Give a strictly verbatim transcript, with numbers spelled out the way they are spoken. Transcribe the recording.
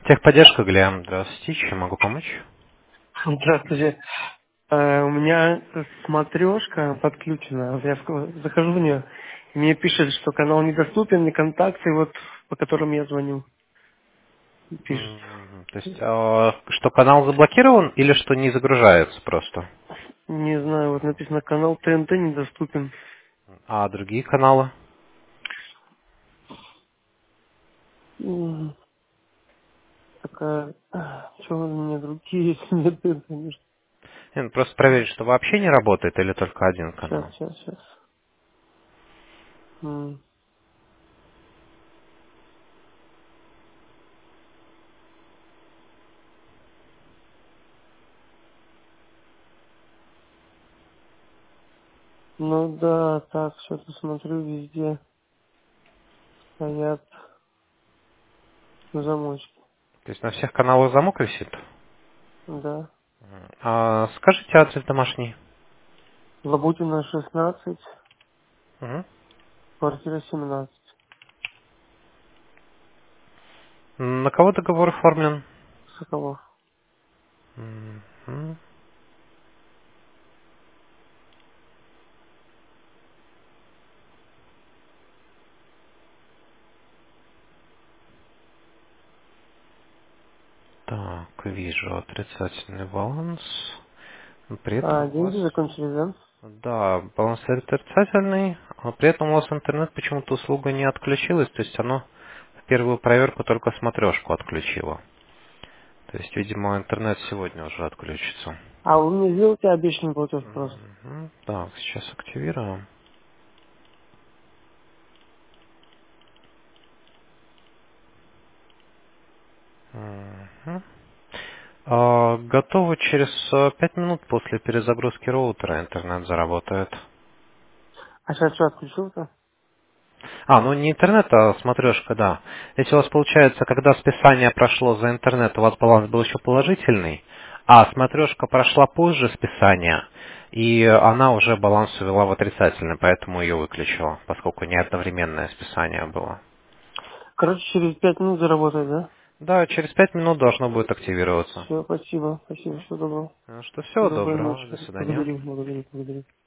Техподдержка, Глеб. Здравствуйте, чем могу помочь? Здравствуйте. Э, У меня смотрешка подключена. Я в- захожу в нее. Мне пишет, что канал недоступен, не контакты, вот по которым я звоню. Пишет. М, То есть, а, что канал заблокирован или что не загружается просто? Не знаю, вот написано, канал Т Н Т недоступен. А другие каналы? М, Такая, что у меня другие, если нет Т Н Т, конечно. Не, ну, просто проверить, что вообще не работает или только один Сейчас, канал. сейчас, сейчас. М, Ну да, так, что-то смотрю, везде стоят замочки. То есть на всех каналах замок висит? Да. А, скажите адрес домашний. Лабутина шестнадцать, Мгм. квартира семнадцать. На кого договор оформлен? Соколов. Мгм. Так, вижу отрицательный баланс. Но при этом А, у вас... деньги закончились, да? Да, баланс отрицательный, а при этом у вас интернет почему-то услуга не отключилась, то есть оно в первую проверку только смотрешку отключило. То есть, видимо, интернет сегодня уже отключится. А вы мне сделайте обещанный платеж просто. Мгм. Так, сейчас активируем. Мгм. А, готово через э, пять минут после перезагрузки роутера интернет заработает. А сейчас что, отключился? А, ну не интернет, а смотрешка, да. Если у вас получается, когда списание прошло за интернет, у вас баланс был еще положительный, а смотрешка прошла позже списания, и она уже баланс увела в отрицательный, поэтому ее выключила, поскольку не одновременное списание было. Короче, через пять минут заработает, да? Да, через пять минут должно будет активироваться. Все, спасибо. Спасибо, всего доброго. Ну что, всего Доброй доброго, ночи. до свидания. Благодарю, благодарю, благодарю.